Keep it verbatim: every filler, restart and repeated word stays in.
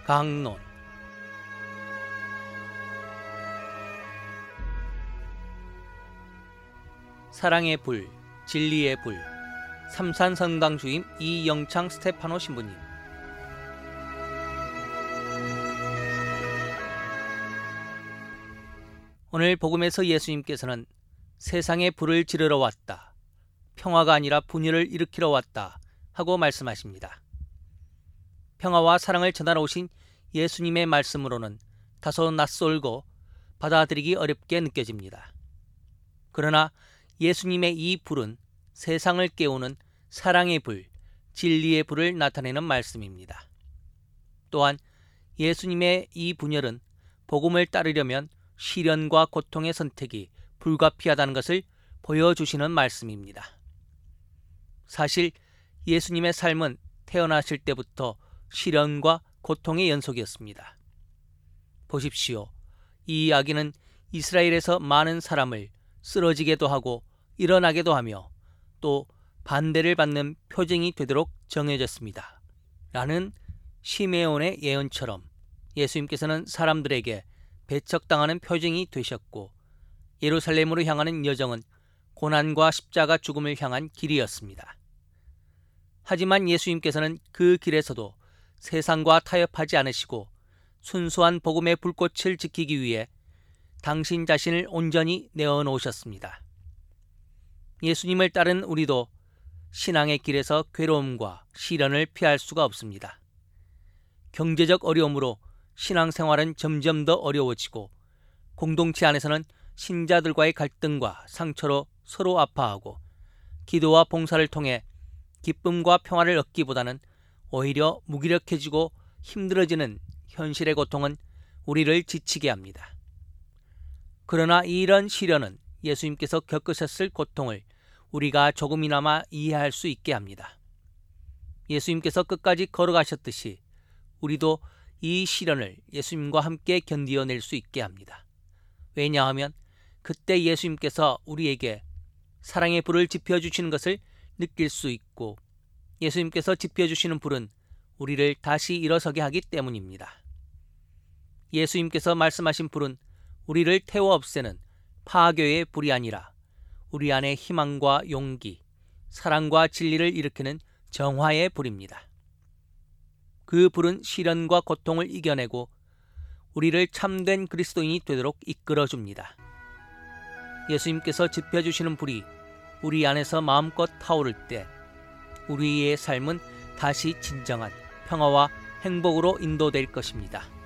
강론. 사랑의 불, 진리의 불. 삼산성당 주임 이영창 스테파노 신부님. 오늘 복음에서 예수님께서는 세상에 불을 지르러 왔다, 평화가 아니라 분열을 일으키러 왔다 하고 말씀하십니다. 평화와 사랑을 전하러 오신 예수님의 말씀으로는 다소 낯설고 받아들이기 어렵게 느껴집니다. 그러나 예수님의 이 불은 세상을 깨우는 사랑의 불, 진리의 불을 나타내는 말씀입니다. 또한 예수님의 이 분열은 복음을 따르려면 시련과 고통의 선택이 불가피하다는 것을 보여주시는 말씀입니다. 사실 예수님의 삶은 태어나실 때부터 시련과 고통의 연속이었습니다. 보십시오. 이 이야기는 이스라엘에서 많은 사람을 쓰러지게도 하고 일어나게도 하며 또 반대를 받는 표징이 되도록 정해졌습니다. 라는 시메온의 예언처럼 예수님께서는 사람들에게 배척당하는 표징이 되셨고, 예루살렘으로 향하는 여정은 고난과 십자가 죽음을 향한 길이었습니다. 하지만 예수님께서는 그 길에서도 세상과 타협하지 않으시고 순수한 복음의 불꽃을 지키기 위해 당신 자신을 온전히 내어놓으셨습니다. 예수님을 따른 우리도 신앙의 길에서 괴로움과 시련을 피할 수가 없습니다. 경제적 어려움으로 신앙생활은 점점 더 어려워지고, 공동체 안에서는 신자들과의 갈등과 상처로 서로 아파하고, 기도와 봉사를 통해 기쁨과 평화를 얻기보다는 오히려 무기력해지고 힘들어지는 현실의 고통은 우리를 지치게 합니다. 그러나 이런 시련은 예수님께서 겪으셨을 고통을 우리가 조금이나마 이해할 수 있게 합니다. 예수님께서 끝까지 걸어가셨듯이 우리도 이 시련을 예수님과 함께 견디어낼 수 있게 합니다. 왜냐하면 그때 예수님께서 우리에게 사랑의 불을 지펴주시는 것을 느낄 수 있고, 예수님께서 지펴주시는 불은 우리를 다시 일어서게 하기 때문입니다. 예수님께서 말씀하신 불은 우리를 태워 없애는 파괴의 불이 아니라 우리 안에 희망과 용기, 사랑과 진리를 일으키는 정화의 불입니다. 그 불은 시련과 고통을 이겨내고 우리를 참된 그리스도인이 되도록 이끌어줍니다. 예수님께서 지펴주시는 불이 우리 안에서 마음껏 타오를 때 우리의 삶은 다시 진정한 평화와 행복으로 인도될 것입니다.